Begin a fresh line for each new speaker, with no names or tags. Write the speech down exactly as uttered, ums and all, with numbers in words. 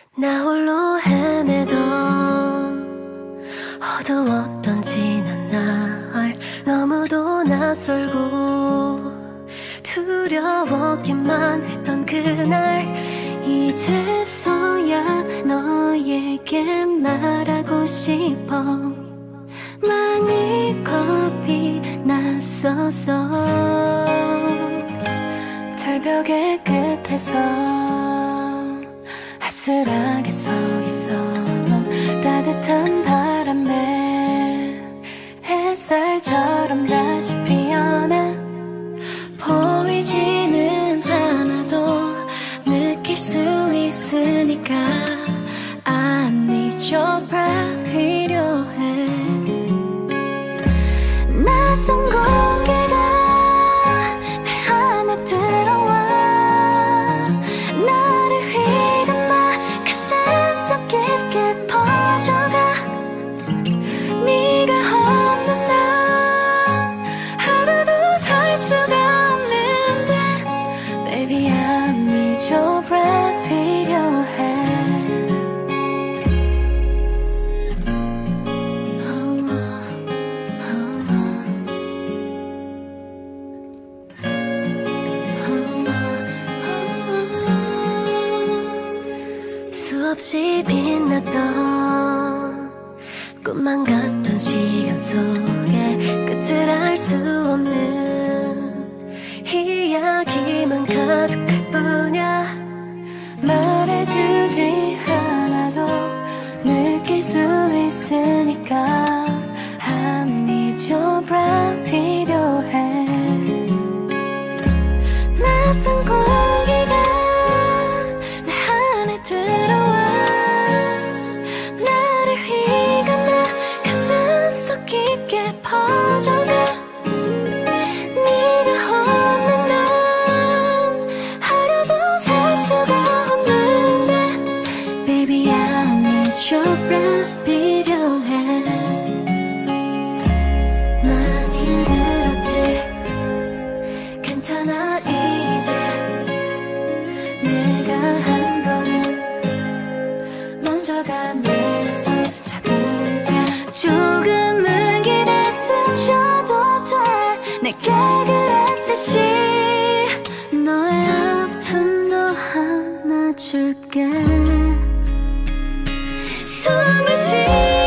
나 홀로 헤매던 어두웠던 지난 날 너무도 낯설고 두려웠기만 했던 그날 이제서야 너에게 말하고 싶어. 많이 겁이 났었어. 절벽의 끝에서 아슬하게 서 있어. 따뜻한 바람에 햇살처럼 다시 피어나. 보이지는 않아도 느낄 수 있으니까 I need your breath 필요해. 낯선 공기가 내 안에 들어와. 나를 휘감아 가슴 속 깊게 퍼져가. 네가 없는 난 하루도 살 수가 없는데 Baby I need your breath 필요해. 수없이 빛났던 꿈만 같던 시간 속에 끝을 알 수 없는 이야기만 가득할 뿐이야. 말해주지 않아도 느낄 수 있으니까 I need your breath 필요해. 낯선 공기가 내 안에 들어와. 나를 휘감아 가슴 속 깊게 퍼져가. 네가 없는 난 하루도 살 수가 없는데 Baby I need your breath 필요해. 많이 힘들었지 괜찮아 이제. 내가 한 걸음 먼저 가 내 손 잡을게. 조금은 기댔음 쉬어도 돼. 내게 그랬듯이 너의 아픔도 안아줄게. 숨을 쉬